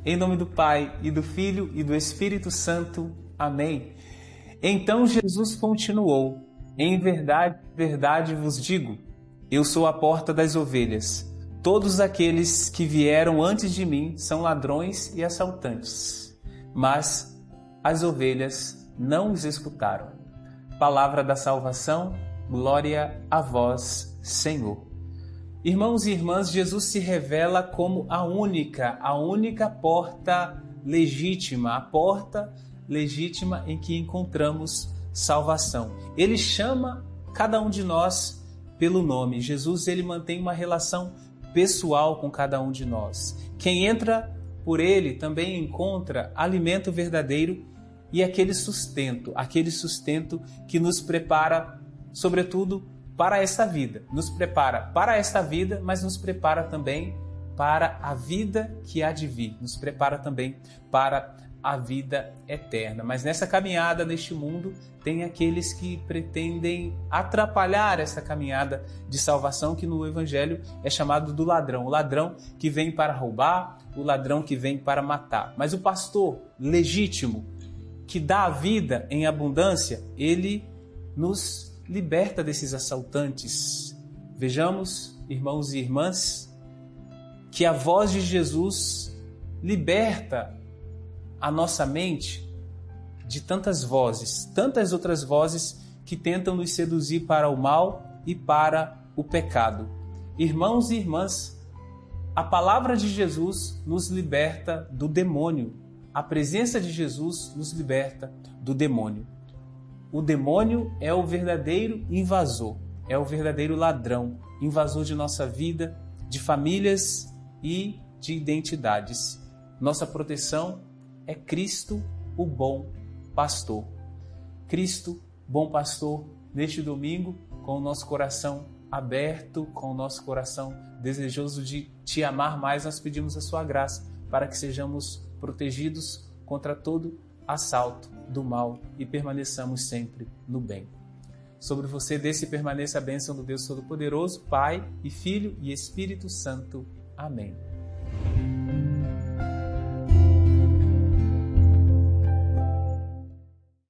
Em nome do Pai, e do Filho, e do Espírito Santo. Amém. Então Jesus continuou: em verdade, verdade vos digo, eu sou a porta das ovelhas. Todos aqueles que vieram antes de mim são ladrões e assaltantes, mas as ovelhas não os escutaram. Palavra da salvação, glória a vós, Senhor. Irmãos e irmãs, Jesus se revela como a única porta legítima, a porta legítima em que encontramos salvação. Ele chama cada um de nós pelo nome. Jesus, ele mantém uma relação pessoal com cada um de nós. Quem entra por ele também encontra alimento verdadeiro e aquele sustento que nos prepara, sobretudo, para esta vida. Nos prepara para esta vida, mas nos prepara também para a vida que há de vir. Nos prepara também para a vida eterna. Mas nessa caminhada, neste mundo, tem aqueles que pretendem atrapalhar essa caminhada de salvação, que no Evangelho é chamado do ladrão. O ladrão que vem para roubar, o ladrão que vem para matar. Mas o pastor legítimo, que dá a vida em abundância, ele nos liberta desses assaltantes. Vejamos, irmãos e irmãs, que a voz de Jesus liberta a nossa mente de tantas vozes, tantas outras vozes que tentam nos seduzir para o mal e para o pecado. Irmãos e irmãs, a palavra de Jesus nos liberta do demônio. A presença de Jesus nos liberta do demônio. O demônio é o verdadeiro invasor, é o verdadeiro ladrão, invasor de nossa vida, de famílias e de identidades. Nossa proteção é Cristo, o bom pastor. Cristo, bom pastor, neste domingo, com o nosso coração aberto, com o nosso coração desejoso de te amar mais, nós pedimos a sua graça para que sejamos protegidos contra todo assalto do mal e permaneçamos sempre no bem. Sobre você desça e permaneça a bênção do Deus Todo-Poderoso, Pai e Filho e Espírito Santo. Amém.